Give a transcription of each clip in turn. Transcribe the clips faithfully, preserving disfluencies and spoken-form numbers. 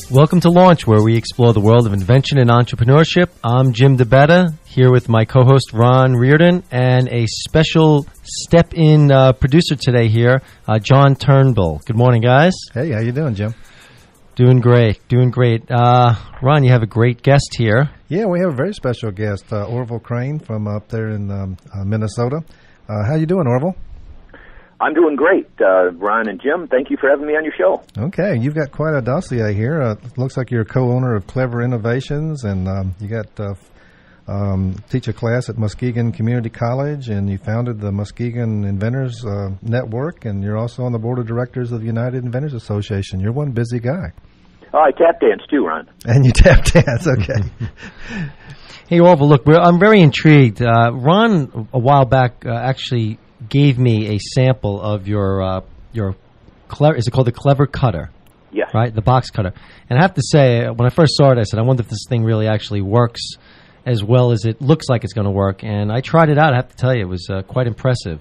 Welcome to Launch, where we explore the world of invention and entrepreneurship. I'm Jim DeBetta, here with my co-host Ron Reardon, and a special step-in uh, producer today here, uh, John Turnbull. Good morning, guys. Hey, how you doing, Jim? Doing great, doing great. Uh, Ron, you have a great guest here. Yeah, we have a very special guest, uh, Orville Crane from up there in um, uh, Minnesota. Uh, how you doing, Orville? I'm doing great, uh, Ron and Jim. Thank you for having me on your show. Okay, you've got quite a dossier here. Uh, it looks like you're a co-owner of Clever Innovations, and um, you got uh, um, teach a class at Muskegon Community College, and you founded the Muskegon Inventors uh, Network, and you're also on the board of directors of the United Inventors Association. You're one busy guy. Oh, I tap dance too, Ron. And you tap dance, okay. Hey, Orville, look, we're, I'm very intrigued. Uh, Ron, a while back, uh, actually gave me a sample of your uh, your clever. Is it called the Clever Cutter? Yes. Right, the box cutter. And I have to say, when I first saw it, I said, I wonder if this thing really actually works as well as it looks like it's going to work. And I tried it out. I have to tell you, it was uh, quite impressive.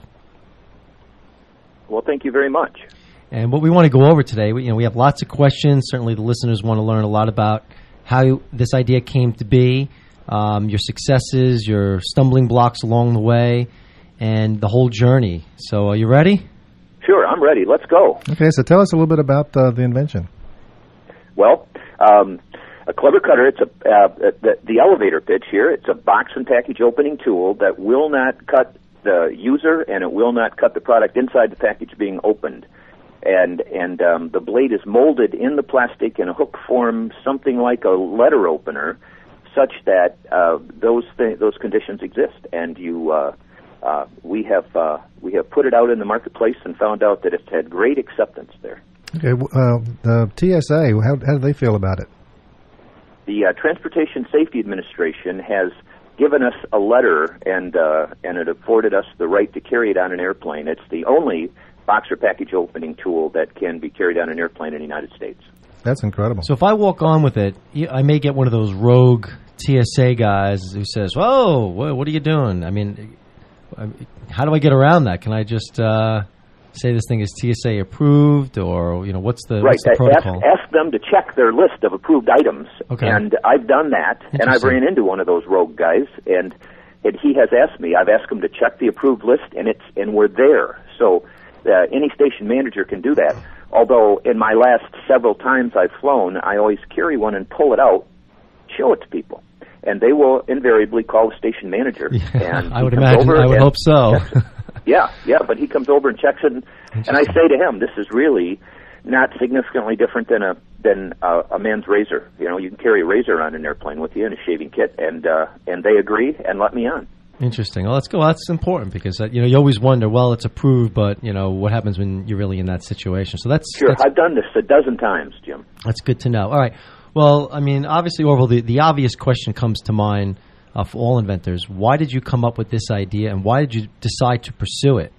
Well, thank you very much. And what we want to go over today, we, you know, we have lots of questions. Certainly, the listeners want to learn a lot about how this idea came to be, um, your successes, your stumbling blocks along the way, and the whole journey. So are you ready? Sure, I'm ready. Let's go. Okay, so tell us a little bit about uh, the invention. Well, um, a Clever Cutter, it's a uh, the, the elevator pitch here. It's a box and package opening tool that will not cut the user, and it will not cut the product inside the package being opened. And and um, the blade is molded in the plastic in a hook form, something like a letter opener, such that uh, those th- those conditions exist. And you uh, uh, we have uh, we have put it out in the marketplace and found out that it's had great acceptance there. Okay, uh, the T S A, how, how do they feel about it? The uh, Transportation Safety Administration has given us a letter, and uh, and it afforded us the right to carry it on an airplane. It's the only box or package opening tool that can be carried on an airplane in the United States. That's incredible. So if I walk on with it, I may get one of those rogue T S A guys who says, "Whoa, what are you doing?" I mean, how do I get around that? Can I just uh, say this thing is T S A approved, or you know, what's the, right. what's the protocol? Ask, ask them to check their list of approved items, okay. And I've done that, and I've ran into one of those rogue guys, and and he has asked me. I've asked him to check the approved list, and it's and we're there. So. Uh, any station manager can do that, although in my last several times I've flown, I always carry one and pull it out, show it to people, and they will invariably call the station manager. Yeah, and I would imagine, I would hope so. yeah, yeah, but he comes over and checks it, and, and I say to him, this is really not significantly different than a than a, a man's razor. You know, you can carry a razor on an airplane with you and a shaving kit, and uh, and they agree and let me on. Interesting. Well, let's go. That's important because uh, you know you always wonder. Well, it's approved, but you know what happens when you're really in that situation. So that's sure. That's, I've done this a dozen times, Jim. That's good to know. All right. Well, I mean, obviously, Orville, the, the obvious question comes to mind uh, for all inventors: why did you come up with this idea, and why did you decide to pursue it?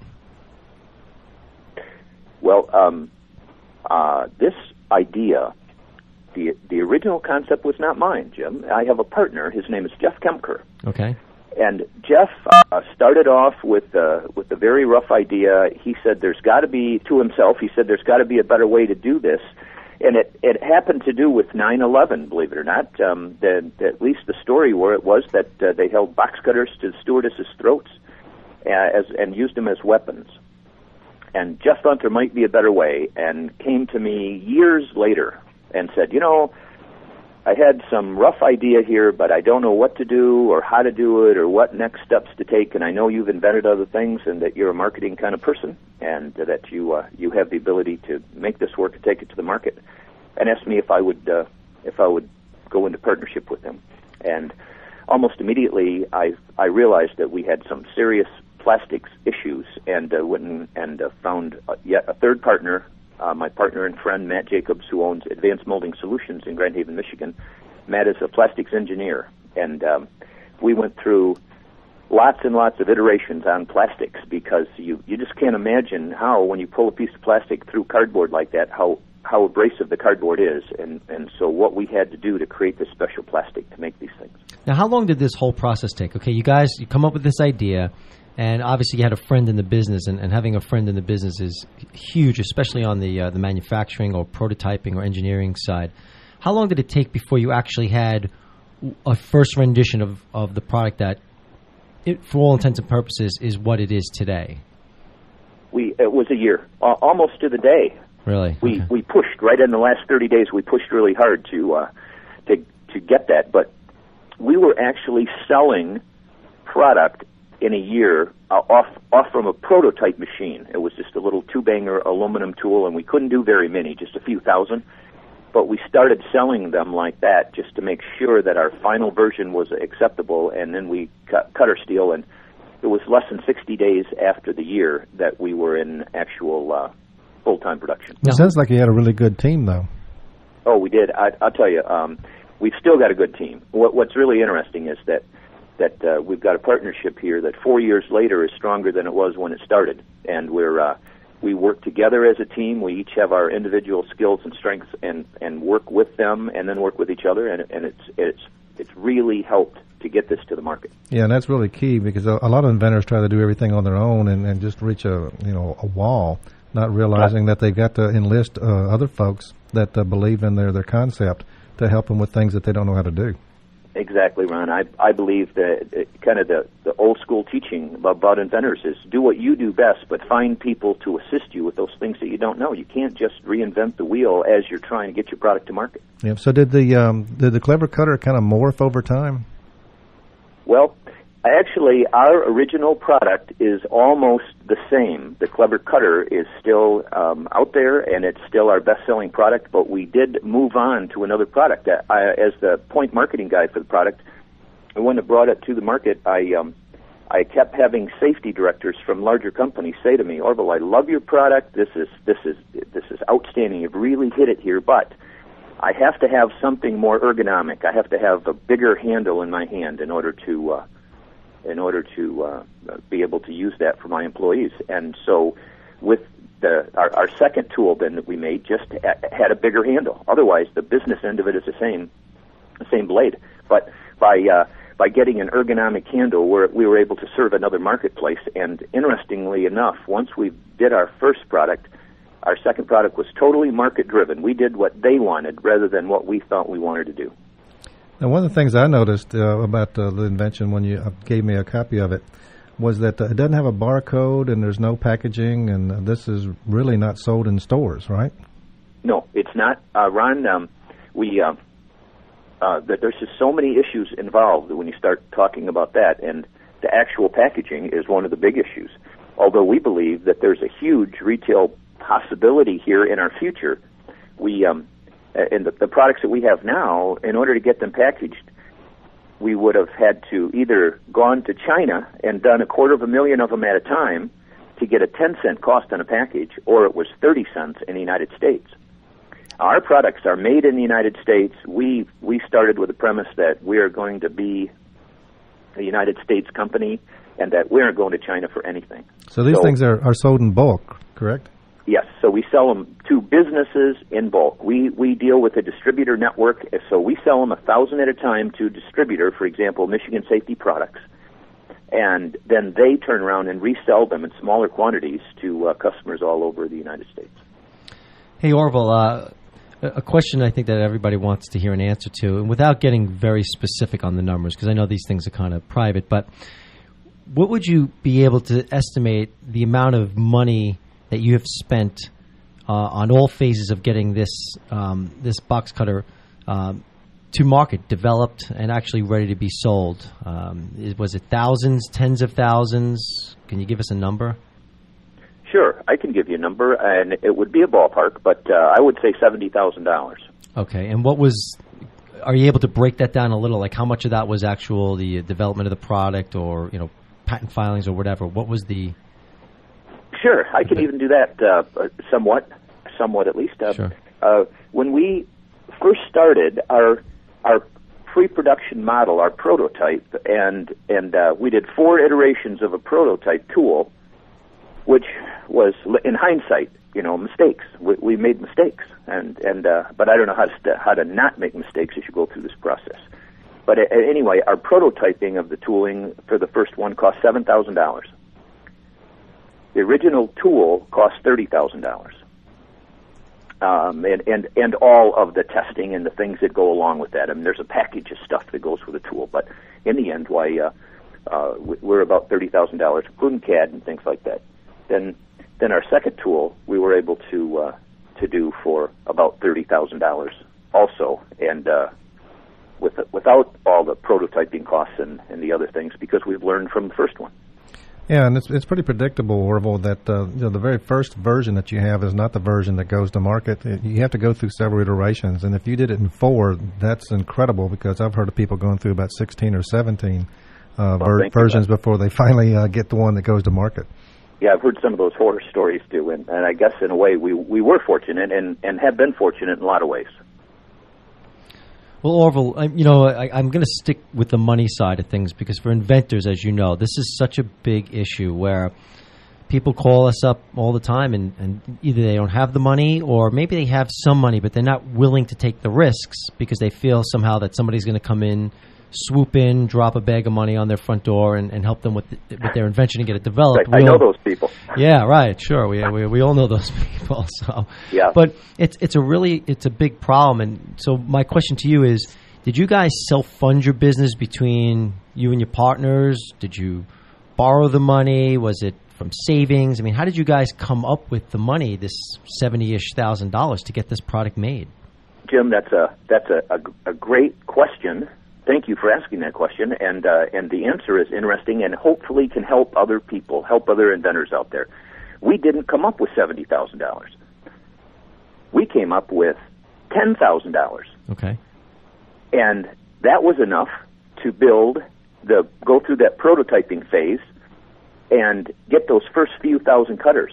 Well, um, uh, this idea, the the original concept was not mine, Jim. I have a partner. His name is Jeff Kemker. Okay. And Jeff uh, started off with uh, with a very rough idea. He said, "There's got to be," to himself, he said, "There's got to be a better way to do this." And it, it happened to do with nine eleven, believe it or not. Um, the, the, at least the story where it was that uh, they held box cutters to the stewardesses' throats uh, as, and used them as weapons. And Jeff thought there might be a better way, and came to me years later and said, "You know, I had some rough idea here, but I don't know what to do or how to do it or what next steps to take. And I know you've invented other things and that you're a marketing kind of person and that you uh, you have the ability to make this work and take it to the market." And asked me if I would uh, if I would go into partnership with him. And almost immediately, I I realized that we had some serious plastics issues, and uh, went and, and uh, found uh, yet a third partner. Uh, my partner and friend, Matt Jacobs, who owns Advanced Molding Solutions in Grand Haven, Michigan. Matt is a plastics engineer, and um, we went through lots and lots of iterations on plastics because you, you just can't imagine how, when you pull a piece of plastic through cardboard like that, how, how abrasive the cardboard is. And, and so what we had to do to create this special plastic to make these things. Now, how long did this whole process take? Okay, you guys, you come up with this idea. And obviously, you had a friend in the business, and, and having a friend in the business is huge, especially on the uh, the manufacturing or prototyping or engineering side. How long did it take before you actually had a first rendition of, of the product that, it, for all intents and purposes, is what it is today? We it was a year, uh, almost to the day. Really? We Okay. we pushed right in the last thirty days. We pushed really hard to uh, to to get that, but we were actually selling product in a year uh, off off from a prototype machine. It was just a little two-banger aluminum tool, and we couldn't do very many, just a few thousand. But we started selling them like that just to make sure that our final version was acceptable, and then we cut, cut our steel, and it was less than sixty days after the year that we were in actual uh, full-time production. It sounds like you had a really good team, though. Oh, we did. I, I'll tell you, um, we've still got a good team. What, what's really interesting is that that uh, we've got a partnership here that four years later is stronger than it was when it started, and we're uh, we work together as a team. We each have our individual skills and strengths, and, and work with them, and then work with each other, and and it's it's it's really helped to get this to the market. Yeah, and that's really key because a, a lot of inventors try to do everything on their own and, and just reach a you know a wall, not realizing that they've got to enlist uh, other folks that uh, believe in their, their concept to help them with things that they don't know how to do. Exactly, Ron. I I believe that it, kind of the, the old school teaching about, about inventors is do what you do best, but find people to assist you with those things that you don't know. You can't just reinvent the wheel as you're trying to get your product to market. Yeah. So did the um, did the Clever Cutter kind of morph over time? Well, actually, our original product is almost the same. The Clever Cutter is still um, out there, and it's still our best-selling product, but we did move on to another product. I, as the point marketing guy for the product, when I brought it to the market, I um, I kept having safety directors from larger companies say to me, Orville, I love your product. This is this is this is outstanding. You've really hit it here, but I have to have something more ergonomic. I have to have a bigger handle in my hand in order to uh, in order to uh, be able to use that for my employees. And so with the our, our second tool then that we made just had a bigger handle. Otherwise, the business end of it is the same the same blade. But by uh, by getting an ergonomic handle, we're, we were able to serve another marketplace. And interestingly enough, once we did our first product, our second product was totally market-driven. We did what they wanted rather than what we thought we wanted to do. Now, one of the things I noticed uh, about uh, the invention when you gave me a copy of it was that uh, it doesn't have a barcode and there's no packaging, and uh, this is really not sold in stores, right? No, it's not. Uh, Ron, um, we uh, uh, that there's just so many issues involved when you start talking about that, and the actual packaging is one of the big issues. Although we believe that there's a huge retail possibility here in our future, we um, and the, the products that we have now, in order to get them packaged, we would have had to either gone to China and done a quarter of a million of them at a time to get a ten cent cost on a package, or it was thirty cents in the United States. Our products are made in the United States. We we started with the premise that we are going to be a United States company and that we aren't going to China for anything. So these so, things are, are sold in bulk, correct? Yes, so we sell them to businesses in bulk. We we deal with a distributor network, so we sell them a thousand at a time to a distributor, for example, Michigan Safety Products, and then they turn around and resell them in smaller quantities to uh, customers all over the United States. Hey, Orville, uh, a question I think that everybody wants to hear an answer to, and without getting very specific on the numbers, because I know these things are kind of private, but what would you be able to estimate the amount of money that you have spent uh, on all phases of getting this um, this box cutter um, to market, developed, and actually ready to be sold? Um, is, was it thousands, tens of thousands? Can you give us a number? Sure, I can give you a number, and it would be a ballpark, but uh, I would say seventy thousand dollars. Okay, and what was, are you able to break that down a little? Like how much of that was actual the development of the product, or, you know, patent filings or whatever? What was the... Sure, I can even do that uh, somewhat, somewhat at least. Uh, sure. Uh, when we first started our our pre-production model, our prototype, and and uh, we did four iterations of a prototype tool, which was, in hindsight, you know, mistakes. We, we made mistakes, and and uh, but I don't know how to st- how to not make mistakes as you go through this process. But uh, anyway, our prototyping of the tooling for the first one cost seven thousand dollars. The original tool cost thirty thousand dollars. um, and, and, and all of the testing and the things that go along with that. I mean, there's a package of stuff that goes with a tool, but in the end, why uh, uh, we're about thirty thousand dollars, including C A D and things like that. Then, then our second tool we were able to uh, to do for about thirty thousand dollars also, and uh, with without all the prototyping costs and, and the other things, because we've learned from the first one. Yeah, and it's it's pretty predictable, Orville, that uh, you know, the very first version that you have is not the version that goes to market. It, you have to go through several iterations, and if you did it in four, that's incredible, because I've heard of people going through about sixteen or seventeen uh, well, ver- versions before they finally uh, get the one that goes to market. Yeah, I've heard some of those horror stories too, and, and I guess in a way we we were fortunate and, and have been fortunate in a lot of ways. Well, Orville, I, you know, I, I'm going to stick with the money side of things, because for inventors, as you know, this is such a big issue where people call us up all the time, and, and either they don't have the money, or maybe they have some money, but they're not willing to take the risks because they feel somehow that somebody's going to come in, swoop in, drop a bag of money on their front door, and, and help them with the, with their invention and get it developed. Right. I know all, those people. Yeah, right. Sure, we we we all know those people. So, yeah. But it's it's a really it's a big problem. And so my question to you is: did you guys self-fund your business between you and your partners? Did you borrow the money? Was it from savings? I mean, how did you guys come up with the money, this seventy-ish thousand dollars, to get this product made? Jim, that's a that's a, a, a great question. Thank you for asking that question, and uh, and the answer is interesting, and hopefully can help other people, help other inventors out there. We didn't come up with seventy thousand dollars. We came up with ten thousand dollars. Okay. And that was enough to build the go through that prototyping phase and get those first few thousand cutters.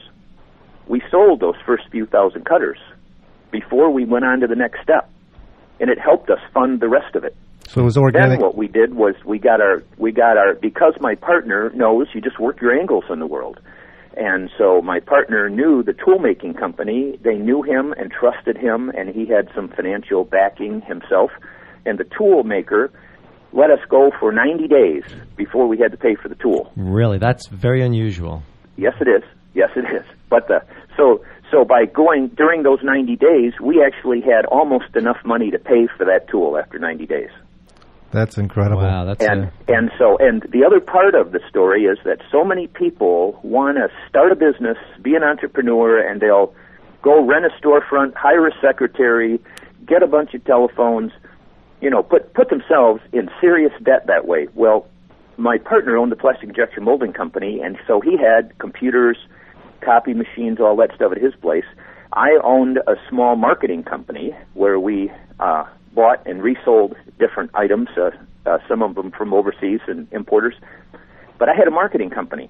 We sold those first few thousand cutters before we went on to the next step, and it helped us fund the rest of it. So it was organic. Then what we did was we got our we got our because my partner knows you just work your angles in the world, and so my partner knew the tool making company. They knew him and trusted him, and he had some financial backing himself. And the tool maker let us go for ninety days before we had to pay for the tool. Really, that's very unusual. Yes, it is. Yes, it is. But the so so by going during those ninety days, we actually had almost enough money to pay for that tool after ninety days. That's incredible. Wow, that's and a... and so and the other part of the story is that so many people want to start a business, be an entrepreneur, and they'll go rent a storefront, hire a secretary, get a bunch of telephones, you know, put put themselves in serious debt that way. Well, my partner owned the plastic injection molding company, and so he had computers, copy machines, all that stuff at his place. I owned a small marketing company where we uh, bought and resold different items, uh, uh, some of them from overseas and importers. But I had a marketing company.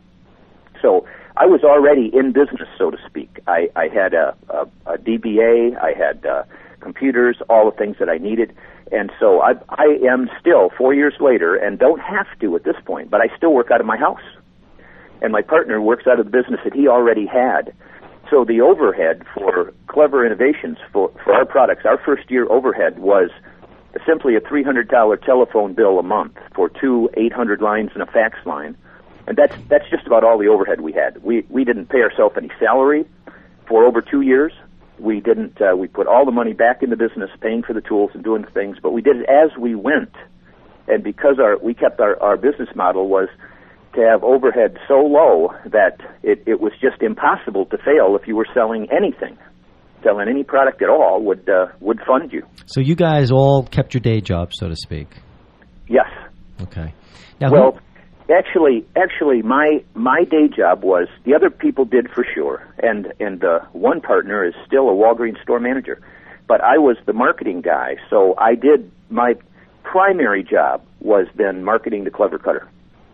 So I was already in business, so to speak. I, I had a, a, a D B A, I had uh, computers, all the things that I needed. And so I, I am still, four years later, and don't have to at this point, but I still work out of my house. And my partner works out of the business that he already had. So the overhead for Clever Innovations, for, for our products, our first year overhead was simply a three hundred dollars telephone bill a month for two eight hundred lines and a fax line. And that's that's just about all the overhead we had. We we didn't pay ourselves any salary for over two years. We didn't. Uh, we put all the money back in the business, paying for the tools and doing the things, but we did it as we went. And because our we kept our, our business model was to have overhead so low that it, it was just impossible to fail if you were selling anything. Selling any product at all would uh, would fund you. So you guys all kept your day job, so to speak. Yes. Okay. Now, well, who- actually, actually, my my day job was the other people did for sure, and and the one partner is still a Walgreens store manager, but I was the marketing guy, so I did my primary job was then marketing the Clever Cutter.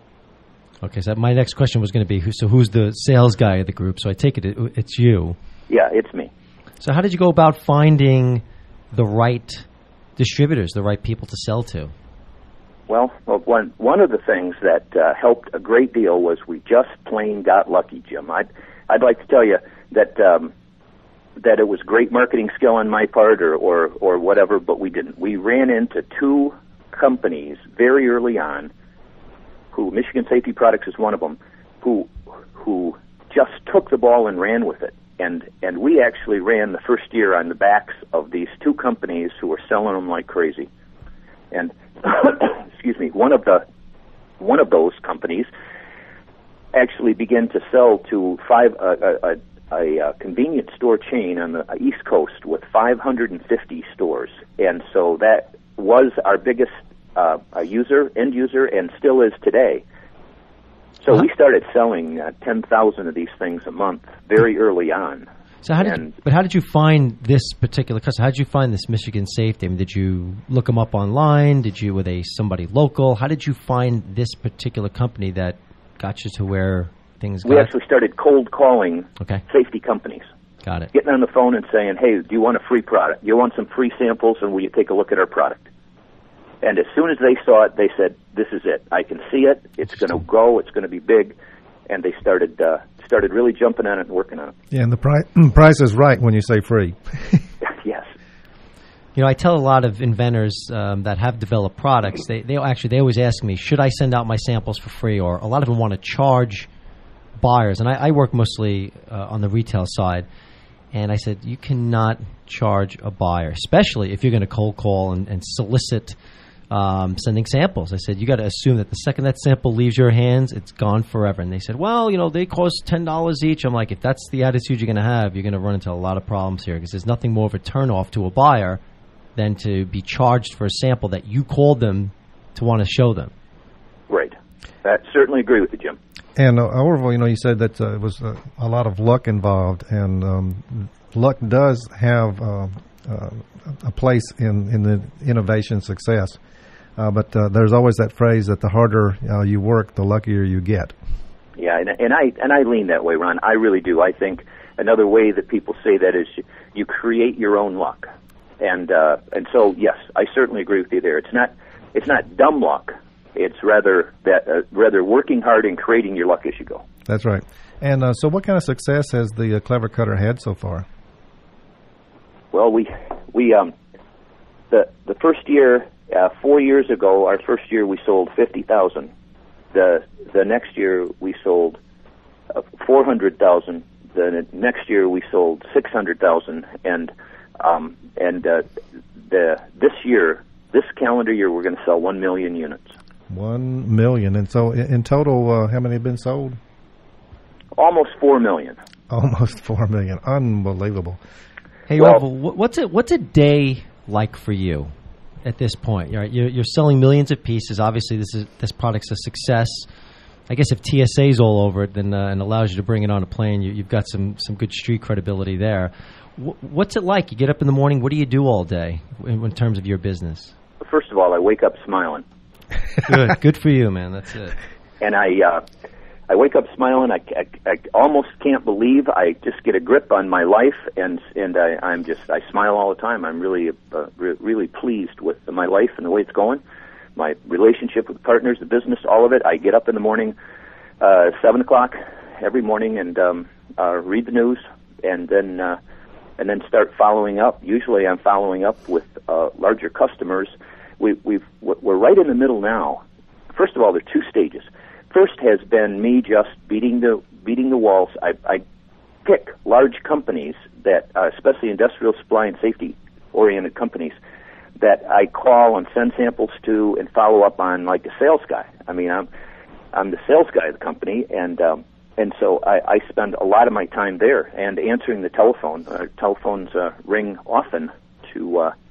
Okay, so my next question was going to be, who, so who's the sales guy of the group? So I take it, it it's you. Yeah, it's me. So how did you go about finding the right distributors, the right people to sell to? Well, well one one of the things that uh, helped a great deal was we just plain got lucky, Jim. I'd I'd like to tell you that um, that it was great marketing skill on my part, or, or or whatever, but we didn't. We ran into two companies very early on, who Michigan Safety Products is one of them, who who just took the ball and ran with it. and and we actually ran the first year on the backs of these two companies who were selling them like crazy. And excuse me, one of the one of those companies actually began to sell to five uh, a, a, a convenience store chain on the East Coast with five hundred fifty stores, and so that was our biggest uh, user, end user, and still is today. So uh-huh. we started selling uh, ten thousand of these things a month very early on. So how did and, you, but how did you find this particular customer? How did you find this Michigan Safety? I mean, did you look them up online? Did you, were they somebody local? How did you find this particular company that got you to where things got? We actually started cold calling okay. safety companies. Got it. Getting on the phone and saying, hey, do you want a free product? Do you want some free samples, and will you take a look at our product? And as soon as they saw it, they said, this is it. I can see it. It's going to grow. It's going to be big. And they started uh, started really jumping on it and working on it. Yeah, and the price, price is right when you say free. Yes. You know, I tell a lot of inventors um, that have developed products, they, they actually, they always ask me, should I send out my samples for free? Or a lot of them want to charge buyers. And I, I work mostly uh, on the retail side. And I said, you cannot charge a buyer, especially if you're going to cold call and, and solicit um, sending samples. I said, you got to assume that the second that sample leaves your hands, it's gone forever. And they said, well, you know, they cost ten dollars each. I'm like, if that's the attitude you're going to have, you're going to run into a lot of problems here, because there's nothing more of a turnoff to a buyer than to be charged for a sample that you called them to want to show them. Right. I certainly agree with you, Jim. And uh, Orville, you know, you said that uh, it was uh, a lot of luck involved, and um, luck does have uh, uh, a place in, in the innovation success. Uh, but uh, there's always that phrase that the harder uh, you work, the luckier you get. Yeah, and, and I and I lean that way, Ron. I really do. I think another way that people say that is you, you create your own luck, and uh, and so yes, I certainly agree with you there. It's not it's not dumb luck. It's rather that uh, rather working hard and creating your luck as you go. That's right. And uh, so, what kind of success has the uh, Clever Cutter had so far? Well, we we um the the first year. Uh, four years ago, our first year, we sold fifty thousand. The the next year, we sold uh, four hundred thousand. The next year, we sold six hundred thousand. And um, and uh, the this year, this calendar year, we're going to sell one million units. One million. And so, in, in total, uh, how many have been sold? Almost four million. Almost four million. Unbelievable. Hey, well, Orville, what's a what's a day like for you? At this point, you're, you're you're selling millions of pieces. Obviously, this is this product's a success. I guess if T S A's all over it, then uh, and allows you to bring it on a plane, you, you've got some some good street credibility there. W- what's it like? You get up in the morning. What do you do all day in, in terms of your business? First of all, I wake up smiling. Good, good for you, man. That's it. And I uh, I wake up smiling. I, I, I almost can't believe I just get a grip on my life, and and I, I'm just I smile all the time. I'm really uh, re- really pleased with my life and the way it's going, my relationship with partners, the business, all of it. I get up in the morning, uh, seven o'clock every morning, and um, uh, read the news, and then uh, and then start following up. Usually, I'm following up with uh, larger customers. We, we've we're right in the middle now. First of all, there are two stages. First has been me just beating the beating the walls. I, I pick large companies that, uh, especially industrial supply and safety oriented companies, that I call and send samples to and follow up on like a sales guy. I mean, I'm I'm the sales guy of the company, and um, and so I, I spend a lot of my time there and answering the telephone. Uh, telephones uh, ring often to. Uh,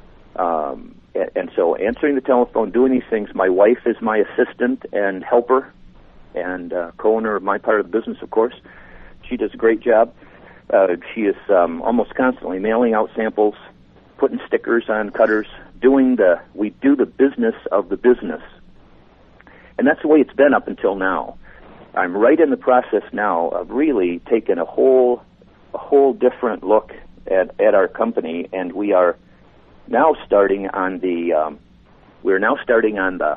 um, And so answering the telephone, doing these things. My wife is my assistant and helper and uh, co-owner of my part of the business, of course. She does a great job. Uh, she is um, almost constantly mailing out samples, putting stickers on cutters, doing the, we do the business of the business. And that's the way it's been up until now. I'm right in the process now of really taking a whole, a whole different look at, at our company, and we are now starting on the um, we're now starting on the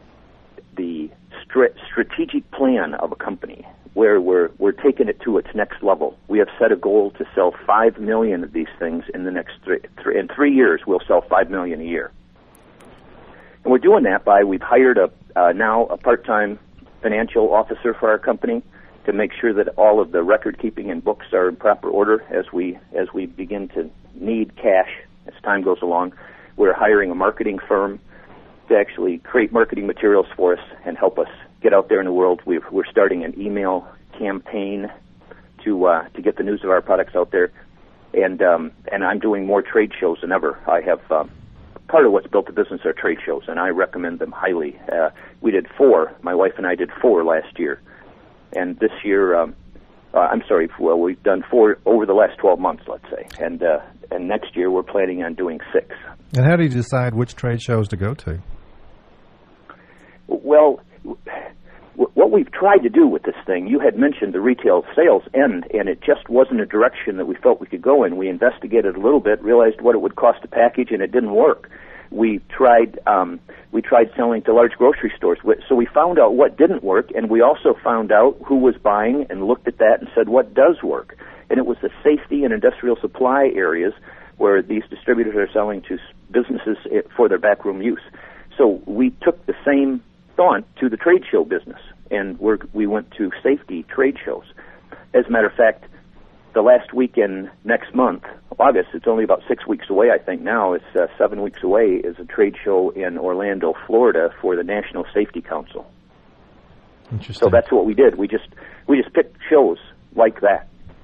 the stri- strategic plan of a company where we're we're taking it to its next level. We have set a goal to sell five million of these things in the next three, three in three years. We'll sell five million a year, and we're doing that by we've hired a uh, now a part-time financial officer for our company to to make sure that all of the record keeping and books are in proper order as we as we begin to need cash as time goes along. We're hiring a marketing firm to actually create marketing materials for us and help us get out there in the world. We're, we're starting an email campaign to uh, to get the news of our products out there, and um, and I'm doing more trade shows than ever. I have um, part of what's built the business are trade shows, and I recommend them highly. Uh, we did four. My wife and I did four last year, and this year, um, uh, I'm sorry, well, we've done four over the last twelve months, let's say, and uh, and next year we're planning on doing six. And how do you decide which trade shows to go to? Well, what we've tried to do with this thing, you had mentioned the retail sales end, and it just wasn't a direction that we felt we could go in. We investigated a little bit, realized what it would cost to package, and it didn't work. We tried um, we tried selling to large grocery stores, so we found out what didn't work, and we also found out who was buying and looked at that and said what does work. And it was the safety and industrial supply areas where these distributors are selling to businesses for their backroom use. So we took the same thought to the trade show business, and we're, we went to safety trade shows. As a matter of fact, the last weekend next month, August, it's only about six weeks away, I think now, it's uh, seven weeks away, is a trade show in Orlando, Florida for the National Safety Council. Interesting. So that's what we did. We just we just picked shows like that.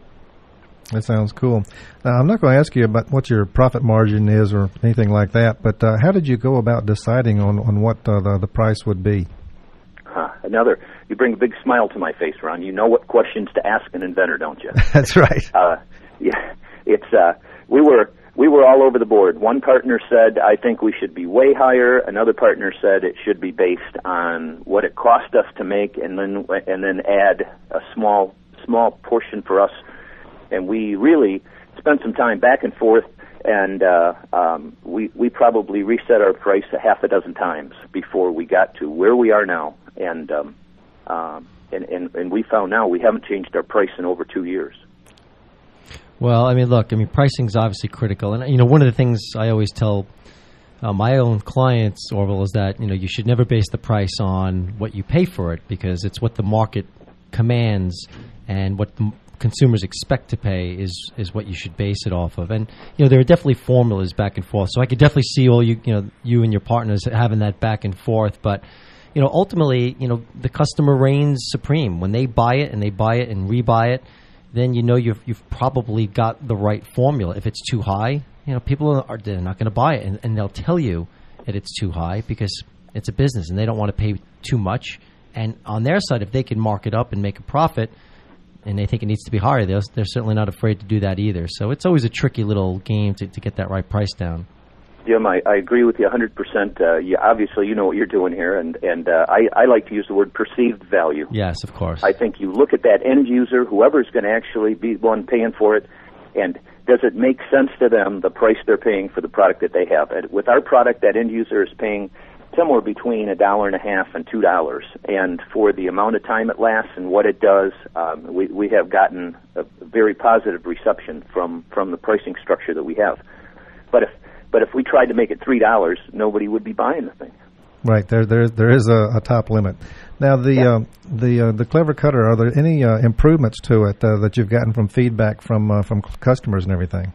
That sounds cool. Now, I'm not going to ask you about what your profit margin is or anything like that, but uh, how did you go about deciding on, on what uh, the, the price would be? Huh, another, you bring a big smile to my face, Ron. You know what questions to ask an inventor, don't you? That's right. Uh, yeah, it's uh, we were we were all over the board. One partner said, I think we should be way higher. Another partner said it should be based on what it cost us to make, and then and then add a small small portion for us. And we really spent some time back and forth, and uh, um, we we probably reset our price a half a dozen times before we got to where we are now. And um, um, and, and and we found now we haven't changed our price in over two years. Well, I mean, look, I mean, pricing is obviously critical, and you know, one of the things I always tell uh, my own clients, Orville, is that you know you should never base the price on what you pay for it, because it's what the market commands and what the consumers expect to pay is is what you should base it off of. And you know, there are definitely formulas back and forth. So I could definitely see all you you know you and your partners having that back and forth. But you know, ultimately, you know, the customer reigns supreme. When they buy it and they buy it and rebuy it, then you know you've you've probably got the right formula. If it's too high, you know, people are they're not going to buy it, and, and they'll tell you that it's too high because it's a business and they don't want to pay too much. And on their side, if they can mark it up and make a profit, and they think it needs to be higher, they're, they're certainly not afraid to do that either. So it's always a tricky little game to, to get that right price down. Jim, I, I agree with you one hundred percent. Uh, you, obviously, you know what you're doing here, and, and uh, I, I like to use the word perceived value. Yes, of course. I think you look at that end user, whoever's going to actually be the one paying for it, and does it make sense to them, the price they're paying for the product that they have? And with our product, that end user is paying somewhere between a dollar and a half and two dollars, and for the amount of time it lasts and what it does, um, we we have gotten a very positive reception from, from the pricing structure that we have. But if but if we tried to make it three dollars, nobody would be buying the thing. Right, there there there is a, a top limit. Now the yeah. uh, the uh, the Clever Cutter, are there any uh, improvements to it uh, that you've gotten from feedback from uh, from customers and everything?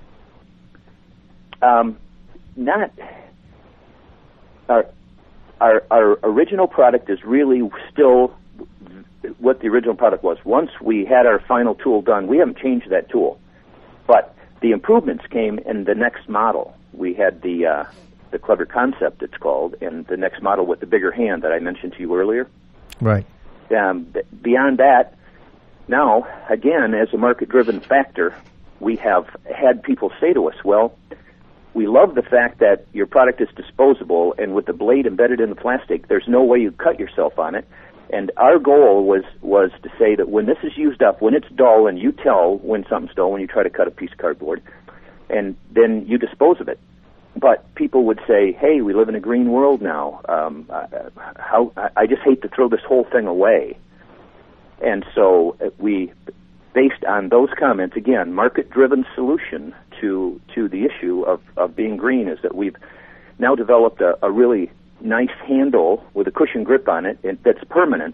Um, not. Our, our our original product is really still what the original product was. Once we had our final tool done, we haven't changed that tool. But the improvements came in the next model. We had the uh, the Clever Concept, it's called, and the next model with the bigger hand that I mentioned to you earlier. Right. Um, b- beyond that, now, again, as a market-driven factor, we have had people say to us, well, we love the fact that your product is disposable, and with the blade embedded in the plastic, there's no way you cut yourself on it. And our goal was, was to say that when this is used up, when it's dull, and you tell when something's dull when you try to cut a piece of cardboard, and then you dispose of it. But people would say, hey, we live in a green world now. Um, uh, how I just hate to throw this whole thing away. And so we, based on those comments, again, market-driven solution to to the issue of, of being green is that we've now developed a, a really nice handle with a cushion grip on it and that's permanent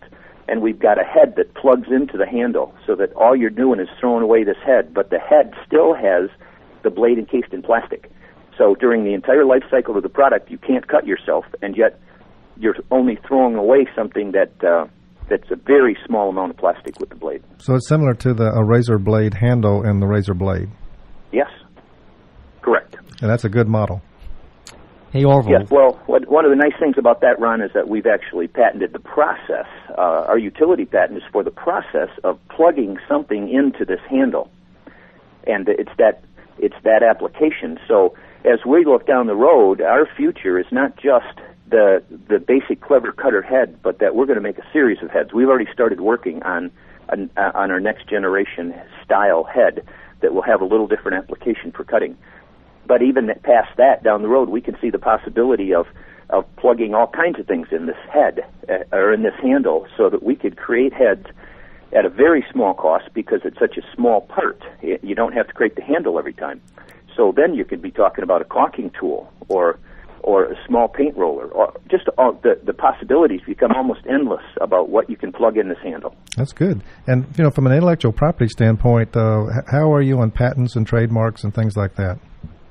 and we've got a head that plugs into the handle so that all you're doing is throwing away this head, but the head still has the blade encased in plastic. So during the entire life cycle of the product, you can't cut yourself, and yet you're only throwing away something that uh, that's a very small amount of plastic with the blade. So it's similar to the a razor blade handle and the razor blade. Yes, correct. And that's a good model. Hey, Orville. Yes, well, what, one of the nice things about that, Ron, is that we've actually patented the process. Uh, our utility patent is for the process of plugging something into this handle. And it's that it's that application. So as we look down the road, our future is not just the the basic clever cutter head, but that we're going to make a series of heads. We've already started working on on, on our next generation style head that will have a little different application for cutting. But even past that, down the road, we can see the possibility of, of plugging all kinds of things in this head, uh, or in this handle, so that we could create heads at a very small cost because it's such a small part. You don't have to create the handle every time. So then you could be talking about a caulking tool or or a small paint roller. Or just all, the, the possibilities become almost endless about what you can plug in this handle. That's good. And, you know, from an intellectual property standpoint, uh, how are you on patents and trademarks and things like that?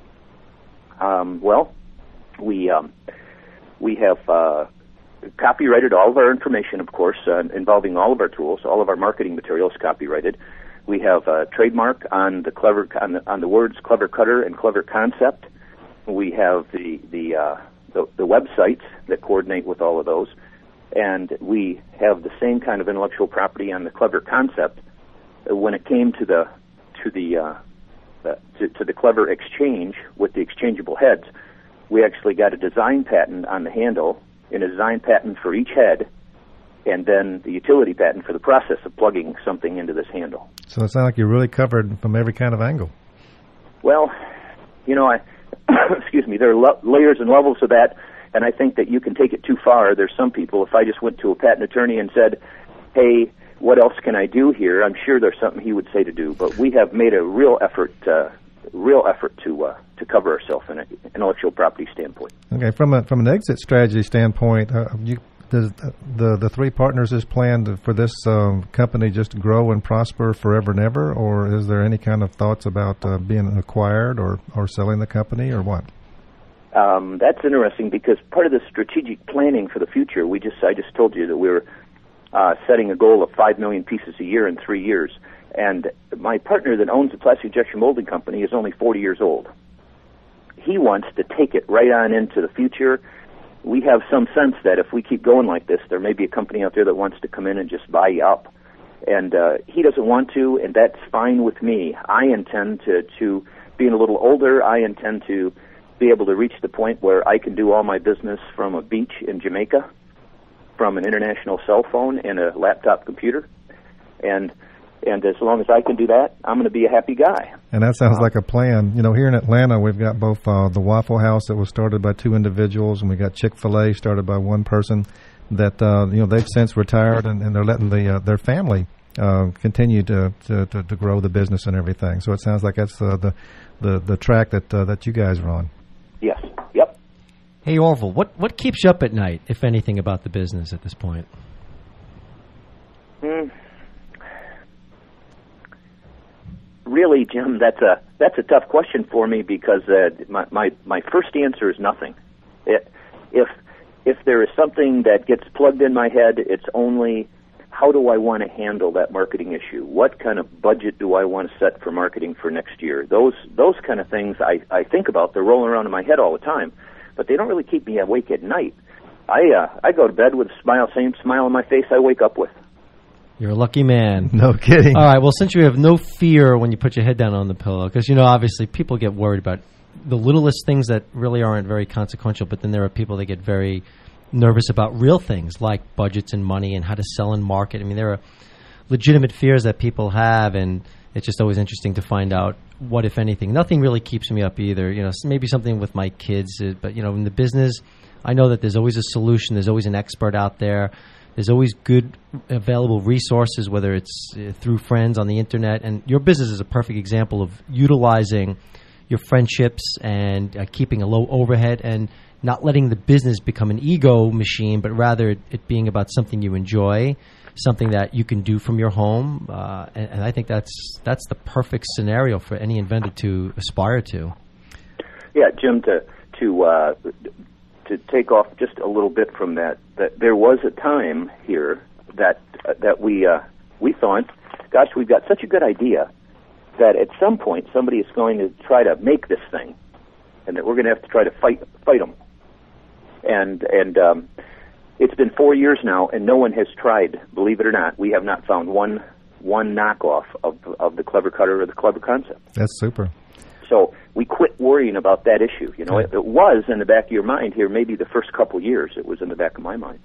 Um, well, we um, we have uh, copyrighted all of our information, of course, uh, involving all of our tools. All of our marketing materials copyrighted. We have a trademark on the clever on the, on the words "clever cutter" and "clever concept." We have the the, uh, the the websites that coordinate with all of those, and we have the same kind of intellectual property on the clever concept. When it came to the to the uh, Uh, to, to the clever exchange with the exchangeable heads, we actually got a design patent on the handle and a design patent for each head, and then the utility patent for the process of plugging something into this handle. So it sounds like you're really covered from every kind of angle. Well, you know, I excuse me, there are lo- layers and levels of that, and I think that you can take it too far. There's some people, if I just went to a patent attorney and said, hey, what else can I do here? I'm sure there's something he would say to do, but we have made a real effort, uh, real effort to uh, to cover ourselves in an intellectual property standpoint. Okay, from a from an exit strategy standpoint, uh, you, does the the three partners is planned for this um, company just to grow and prosper forever and ever, or is there any kind of thoughts about uh, being acquired or, or selling the company, or what? Um, that's interesting because part of the strategic planning for the future, we just I just told you that we were Uh, setting a goal of five million pieces a year in three years. And my partner that owns the plastic injection molding company is only forty years old. He wants to take it right on into the future. We have some sense that if we keep going like this, there may be a company out there that wants to come in and just buy you up. And uh, he doesn't want to, and that's fine with me. I intend to, to, being a little older, I intend to be able to reach the point where I can do all my business from a beach in Jamaica, from an international cell phone and a laptop computer, and and as long as I can do that, I'm going to be a happy guy. And that sounds uh, like a plan. You know, here in Atlanta, we've got both uh, the Waffle House that was started by two individuals, and we got Chick-fil-A started by one person. That uh, you know they've since retired, and, and they're letting the uh, their family uh, continue to, to, to, to grow the business and everything. So it sounds like that's uh, the the the track that uh, that you guys are on. Yes. Yep. Hey, Orville, what, what keeps you up at night, if anything, about the business at this point? Mm. Really, Jim, that's a that's a tough question for me because uh, my, my my first answer is nothing. It, if if there is something that gets plugged in my head, it's only how do I want to handle that marketing issue? What kind of budget do I want to set for marketing for next year? Those those kind of things I, I think about. They're rolling around in my head all the time. But they don't really keep me awake at night. I uh, I go to bed with a smile, same smile on my face I wake up with. You're a lucky man. No kidding. All right, well, since you have no fear when you put your head down on the pillow, because, you know, obviously people get worried about the littlest things that really aren't very consequential, but then there are people that get very nervous about real things like budgets and money and how to sell and market. I mean, there are legitimate fears that people have, and it's just always interesting to find out what, if anything. Nothing really keeps me up either. You know, maybe something with my kids, but, you know, in the business, I know that there's always a solution. There's always an expert out there. There's always good available resources, whether it's uh, through friends on the internet. And your business is a perfect example of utilizing your friendships and uh, keeping a low overhead and not letting the business become an ego machine, but rather it, it being about something you enjoy. something that you can do from your home, uh, and, and I think that's that's the perfect scenario for any inventor to aspire to. Yeah, Jim, to to uh, to take off just a little bit from that, that there was a time here that uh, that we uh, we thought, gosh, we've got such a good idea that at some point somebody is going to try to make this thing, and that we're going to have to try to fight fight them. And and um, it's been four years now, and no one has tried. Believe it or not, we have not found one one knockoff of of the Clever Cutter or the Clever Concept. That's super. So we quit worrying about that issue. You know, it, it was in the back of your mind here. Maybe the first couple years, it was in the back of my mind.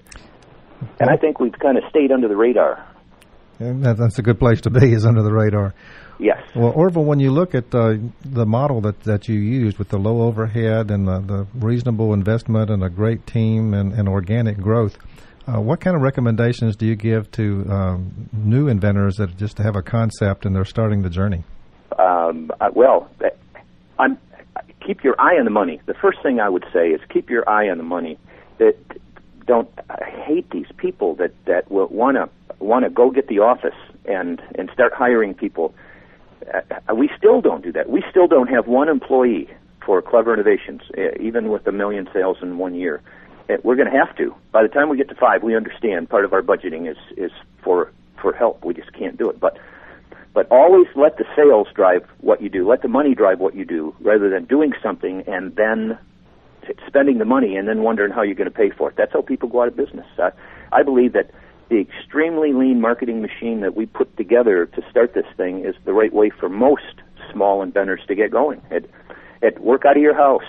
And I think we've kind of stayed under the radar. And that, that's a good place to be, is under the radar. Yes. Well, Orville, when you look at uh, the model that, that you used with the low overhead and the, the reasonable investment and a great team and, and organic growth, uh, what kind of recommendations do you give to um, new inventors that just have a concept and they're starting the journey? Um, uh, well, I'm, keep your eye on the money. The first thing I would say is keep your eye on the money. That don't I hate these people that that will want to want to go get the office and and start hiring people. Uh, we still don't do that. We still don't have one employee for Clever Innovations, uh, even with a million sales in one year. Uh, we're going to have to. By the time we get to five, we understand part of our budgeting is is for for help. We just can't do it. But but always let the sales drive what you do. Let the money drive what you do, rather than doing something and then spending the money and then wondering how you're going to pay for it. That's how people go out of business. Uh, I believe that the extremely lean marketing machine that we put together to start this thing is the right way for most small inventors to get going. It, it work out of your house.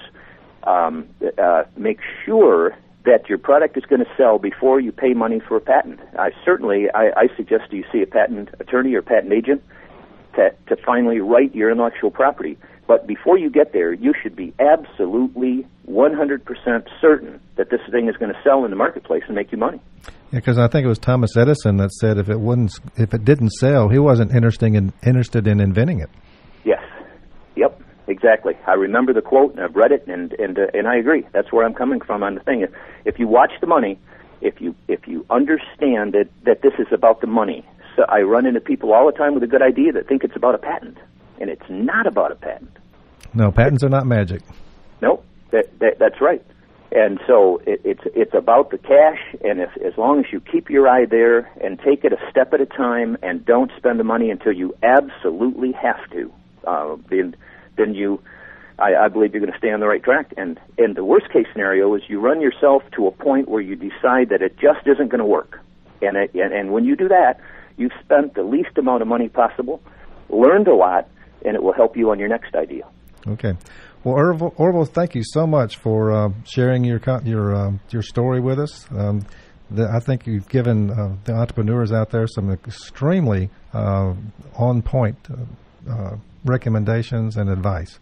Um, uh, make sure that your product is going to sell before you pay money for a patent. I certainly, I, I suggest you see a patent attorney or patent agent to, to finally write your intellectual property. But before you get there, you should be absolutely one hundred percent certain that this thing is going to sell in the marketplace and make you money. Yeah, because I think it was Thomas Edison that said if it wouldn't, if it didn't sell, he wasn't interested in interested in inventing it. Yes. Yep. Exactly. I remember the quote, and I've read it, and and uh, and I agree. That's where I'm coming from on the thing. If, if you watch the money, if you if you understand that that this is about the money. So I run into people all the time with a good idea that think it's about a patent. And it's not about a patent. No, patents are not magic. No, that, that, that's right. And so it, it's it's about the cash, and if, as long as you keep your eye there and take it a step at a time and don't spend the money until you absolutely have to, uh, then, then you, I, I believe you're going to stay on the right track. And, and the worst case scenario is you run yourself to a point where you decide that it just isn't going to work. And, it, and, and when you do that, you've spent the least amount of money possible, learned a lot, and it will help you on your next idea. Okay. Well, Orville, Orville thank you so much for uh, sharing your your uh, your story with us. Um, the, I think you've given uh, the entrepreneurs out there some extremely uh, on-point uh, uh, recommendations and advice.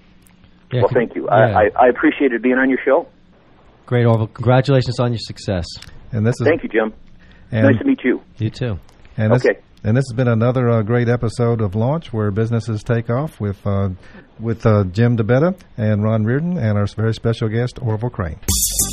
Yeah, well, con- thank you. Yeah. I, I, I appreciated being on your show. Great, Orville. Congratulations on your success. And this is Thank you, Jim. and, Nice to meet you. You too. And this, Okay. And this has been another uh, great episode of Launch, where businesses take off with uh, with uh, Jim DeBetta and Ron Reardon and our very special guest, Orville Crane.